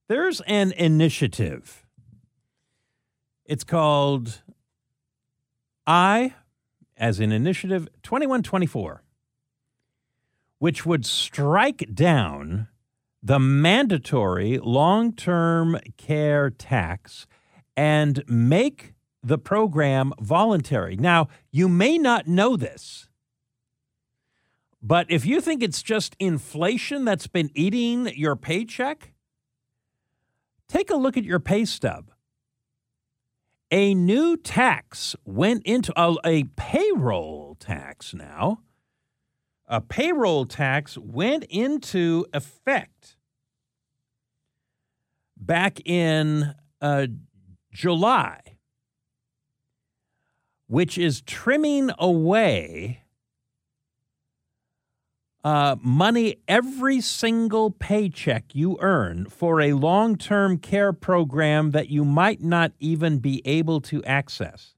There's an initiative. It's called I, as in initiative 2124, which would strike down the mandatory long-term care tax and make the program voluntary. Now, you may not know this, but if you think it's just inflation that's been eating your paycheck, take a look at your pay stub. A new tax went into a payroll tax now. A payroll tax went into effect back in July, which is trimming away money every single paycheck you earn for a long-term care program that you might not even be able to access.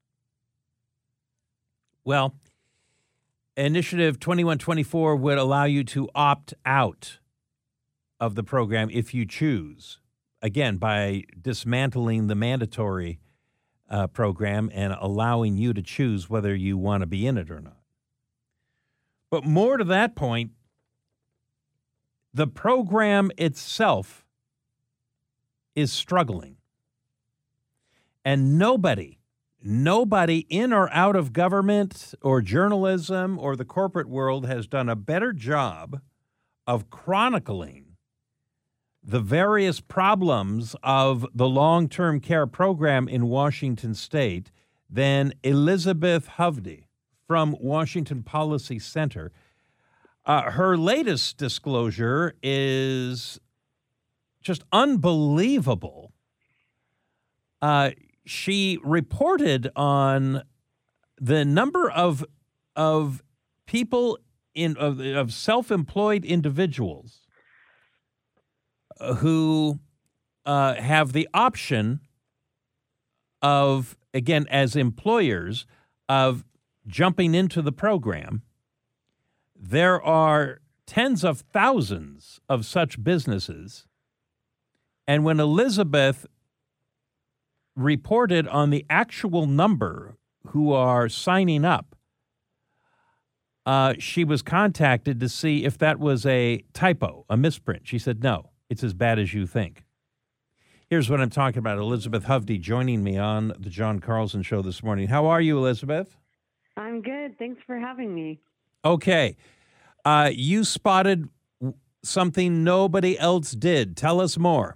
Well, Initiative 2124 would allow you to opt out of the program if you choose, again, by dismantling the mandatory program and allowing you to choose whether you want to be in it or not. But more to that point, the program itself is struggling. And nobody in or out of government or journalism or the corporate world has done a better job of chronicling the various problems of the long-term care program in Washington State than Elizabeth Hovde from Washington Policy Center. Her latest disclosure is just unbelievable. She reported on the number of people of self-employed individuals who have the option of, again, as employers, of jumping into the program. There are tens of thousands of such businesses. And when Elizabeth reported on the actual number who are signing up, she was contacted to see if that was a typo, a misprint. She said, no, it's as bad as you think. Here's what I'm talking about. Elizabeth Hovde joining me on the John Carlson Show this morning. How are you, Elizabeth? I'm good. Thanks for having me. Okay. You spotted something nobody else did. Tell us more.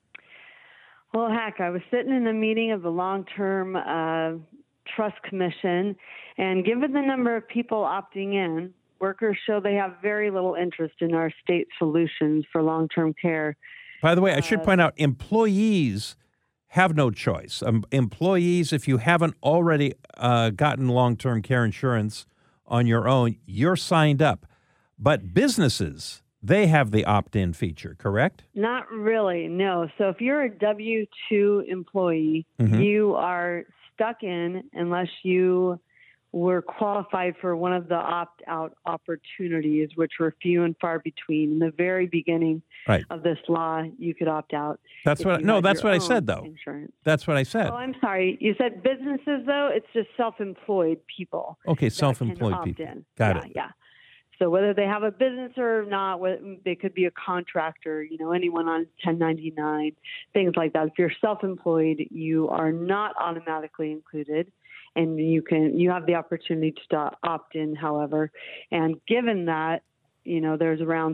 Well, heck, I was sitting in a meeting of the Long-Term Trust Commission, and given the number of people opting in, workers show they have very little interest in our state solutions for long-term care. By the way, I should point out, employees have no choice. Employees, if you haven't already gotten long-term care insurance on your own, you're signed up. But businesses, they have the opt-in feature, correct? Not really, no. So if you're a W-2 employee, you are stuck in unless you were qualified for one of the opt-out opportunities, which were few and far between. In the very beginning of this law, you could opt out. That's what I said, though. Insurance. That's what I said. Oh, I'm sorry. You said businesses, though? It's just self-employed people. Okay, self-employed people. Got it. Yeah. So whether they have a business or not, they could be a contractor, anyone on 1099, things like that. If you're self-employed, you are not automatically included, and you have the opportunity to opt in, however. And given that, there's around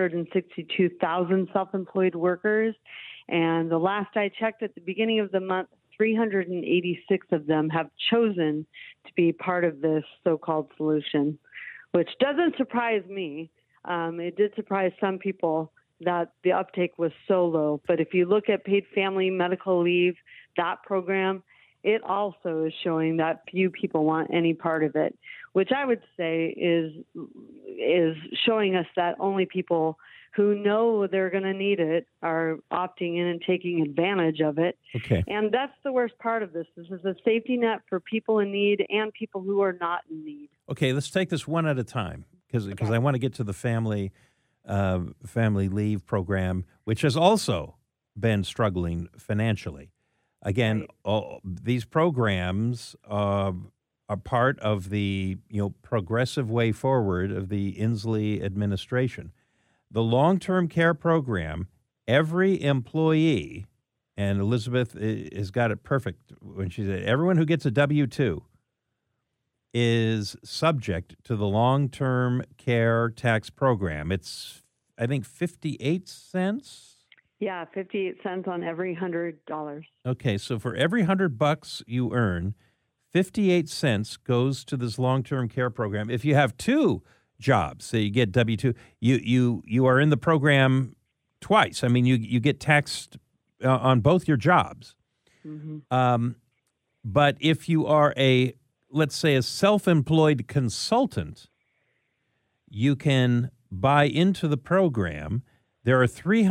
362,000 self-employed workers, and the last I checked at the beginning of the month, 386 of them have chosen to be part of this so-called solution, which doesn't surprise me. It did surprise some people that the uptake was so low. But if you look at paid family medical leave, that program, it also is showing that few people want any part of it, which I would say is showing us that only people who know they're going to need it are opting in and taking advantage of it. Okay. And that's the worst part of this. This is a safety net for people in need and people who are not in need. Okay, let's take this one at a time because I want to get to the family leave program, which has also been struggling financially. Again, all these programs are part of the progressive way forward of the Inslee administration. The long-term care program, every employee, and Elizabeth has got it perfect when she said everyone who gets a W-2 is subject to the long-term care tax program. It's, I think, 58 cents. Yeah, 58 cents on every $100. Okay, so for every $100 you earn, 58 cents goes to this long-term care program. If you have two jobs, so you get W-2, you are in the program twice. I mean, you get taxed on both your jobs. Mm-hmm. But if you are let's say a self-employed consultant, you can buy into the program. There are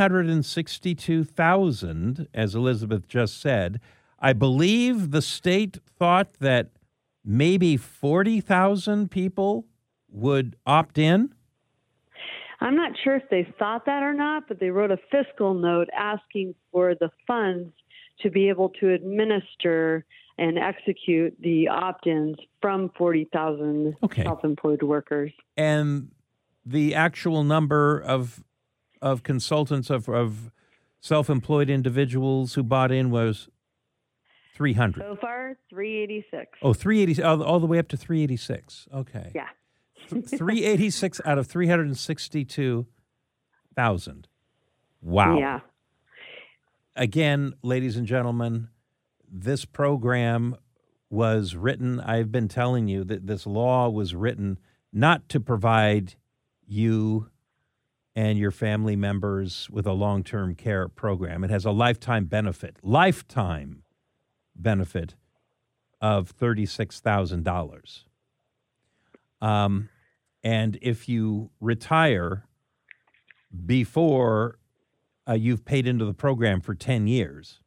362,000, as Elizabeth just said. I believe the state thought that maybe 40,000 people would opt in. I'm not sure if they thought that or not, but they wrote a fiscal note asking for the funds to be able to administer and execute the opt-ins from 40,000 self-employed workers. And the actual number of consultants, of self-employed individuals who bought in was 300. So far, 386. Oh, 380, all the way up to 386. Okay. Yeah. 386 out of 362,000. Wow. Yeah. Again, ladies and gentlemen, this program was written, I've been telling you that this law was written not to provide you and your family members with a long-term care program. It has a lifetime benefit of $36,000. And if you retire before you've paid into the program for 10 years,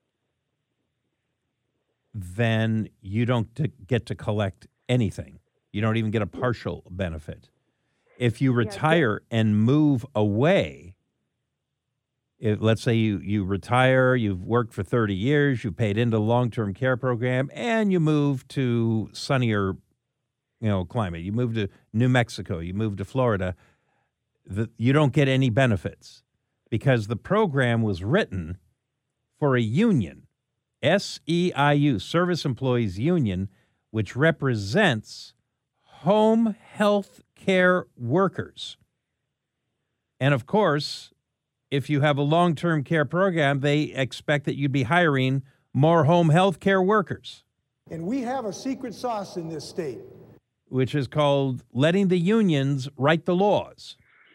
then you don't get to collect anything. You don't even get a partial benefit. If you retire and move away, let's say you retire, you've worked for 30 years, you paid into the long-term care program, and you move to sunnier, climate. You move to New Mexico, you move to Florida, you don't get any benefits because the program was written for a union, SEIU, Service Employees Union, which represents home health care workers. And of course, if you have a long-term care program, they expect that you'd be hiring more home health care workers. And we have a secret sauce in this state, which is called letting the unions write the laws.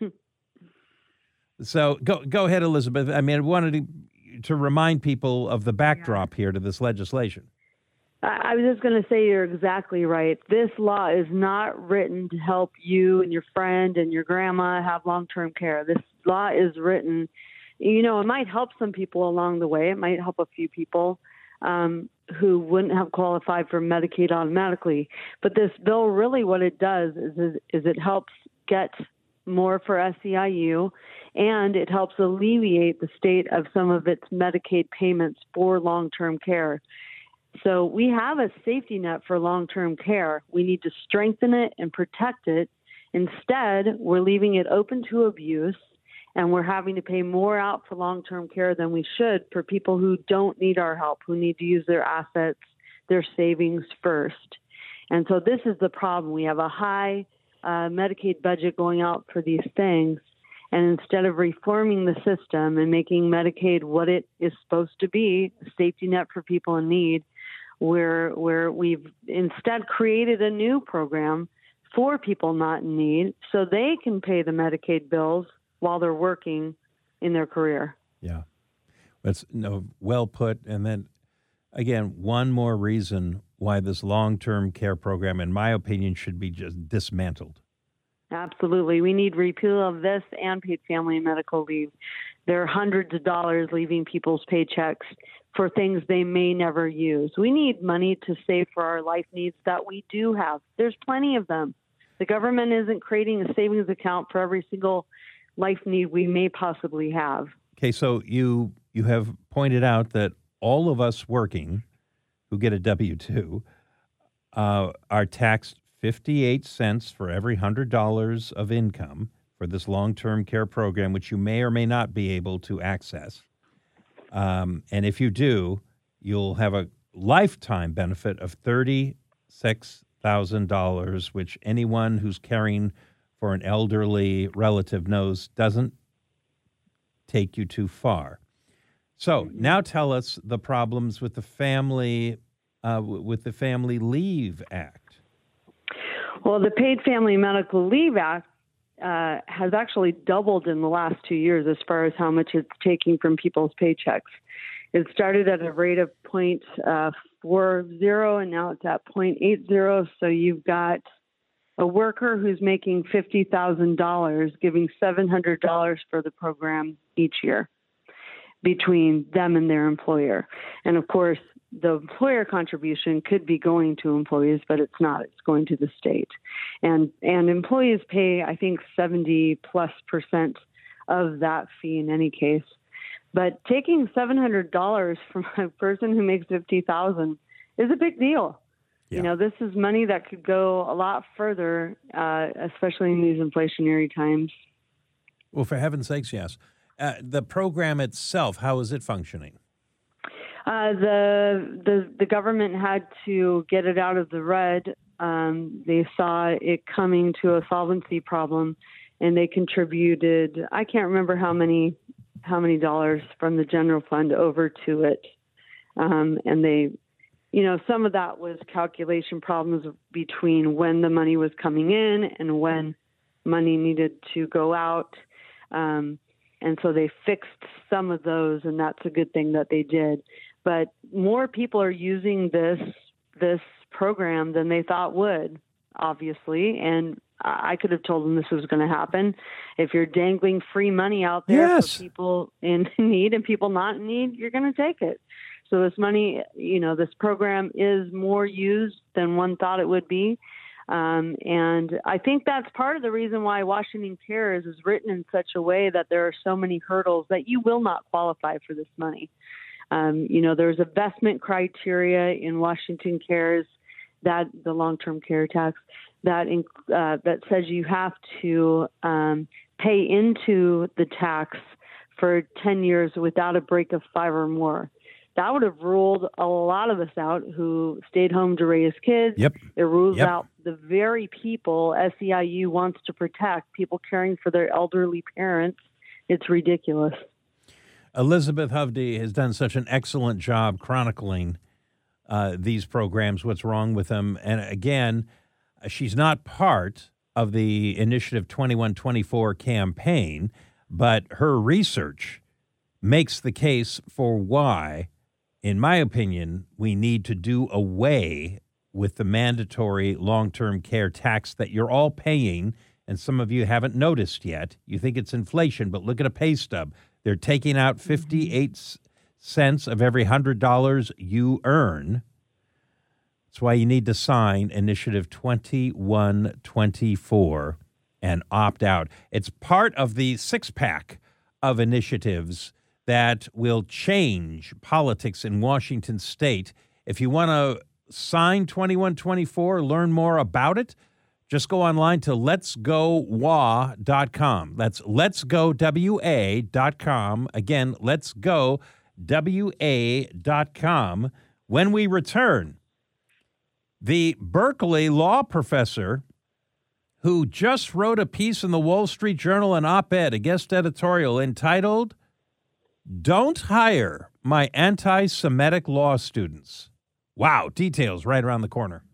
So go ahead, Elizabeth. I mean, I wanted to remind people of the backdrop here to this legislation. I was just going to say you're exactly right. This law is not written to help you and your friend and your grandma have long-term care. This law is written, it might help some people along the way. It might help a few people who wouldn't have qualified for Medicaid automatically. But this bill, really what it does is it helps get more for SEIU, and it helps alleviate the state of some of its Medicaid payments for long-term care. So we have a safety net for long-term care. We need to strengthen it and protect it. Instead, we're leaving it open to abuse, and we're having to pay more out for long-term care than we should for people who don't need our help, who need to use their assets, their savings first. And so this is the problem. We have a high Medicaid budget going out for these things, and instead of reforming the system and making Medicaid what it is supposed to be, a safety net for people in need, where we've instead created a new program for people not in need so they can pay the Medicaid bills while they're working in their career. Yeah. That's well put. And then, again, one more reason why this long-term care program, in my opinion, should be just dismantled. Absolutely. We need repeal of this and paid family and medical leave. There are hundreds of dollars leaving people's paychecks for things they may never use. We need money to save for our life needs that we do have. There's plenty of them. The government isn't creating a savings account for every single life need we may possibly have. Okay, so you you have pointed out that all of us working who get a W-2 are taxed 58 cents for every $100 of income for this long-term care program, which you may or may not be able to access. And if you do, you'll have a lifetime benefit of $36,000, which anyone who's caring for an elderly relative knows doesn't take you too far. So now tell us the problems with the Family Leave Act. Well, the Paid Family Medical Leave Act has actually doubled in the last 2 years as far as how much it's taking from people's paychecks. It started at a rate of 0.40, and now it's at 0.80. So you've got a worker who's making $50,000 giving $700 for the program each year between them and their employer. And of course, the employer contribution could be going to employees, but it's not. It's going to the state. And employees pay, I think, 70+% of that fee in any case. But taking $700 from a person who makes $50,000 is a big deal. Yeah. You know, this is money that could go a lot further, especially in these inflationary times. Well, for heaven's sakes, yes. The program itself, how is it functioning? The government had to get it out of the red. They saw it coming to a solvency problem, and they contributed, I can't remember how many dollars from the general fund over to it. And they, you know, some of that was calculation problems between when the money was coming in and when money needed to go out. And so they fixed some of those, and that's a good thing that they did. But more people are using this program than they thought would, obviously. And I could have told them this was going to happen. If you're dangling free money out there for people in need and people not in need, you're going to take it. So this money, you know, this program is more used than one thought it would be. And I think that's part of the reason why Washington Cares is written in such a way that there are so many hurdles that you will not qualify for this money. You know, there's investment criteria in Washington Cares, that the long-term care tax, that says you have to pay into the tax for 10 years without a break of 5 or more. That would have ruled a lot of us out who stayed home to raise kids. Yep. It rules out the very people SEIU wants to protect, people caring for their elderly parents. It's ridiculous. Elizabeth Hovde has done such an excellent job chronicling these programs, what's wrong with them. And again, she's not part of the Initiative 2124 campaign, but her research makes the case for why, in my opinion, we need to do away with the mandatory long-term care tax that you're all paying, and some of you haven't noticed yet. You think it's inflation, but look at a pay stub. They're taking out 58 cents of every $100 you earn. That's why you need to sign Initiative 2124 and opt out. It's part of the six-pack of initiatives that will change politics in Washington State. If you want to sign 2124, learn more about it, just go online to letsgowa.com. That's letsgowa.com. Again, letsgowa.com. When we return, the Berkeley law professor who just wrote a piece in the Wall Street Journal, an op-ed, a guest editorial entitled, "Don't Hire My Anti-Semitic Law Students." Wow, details right around the corner.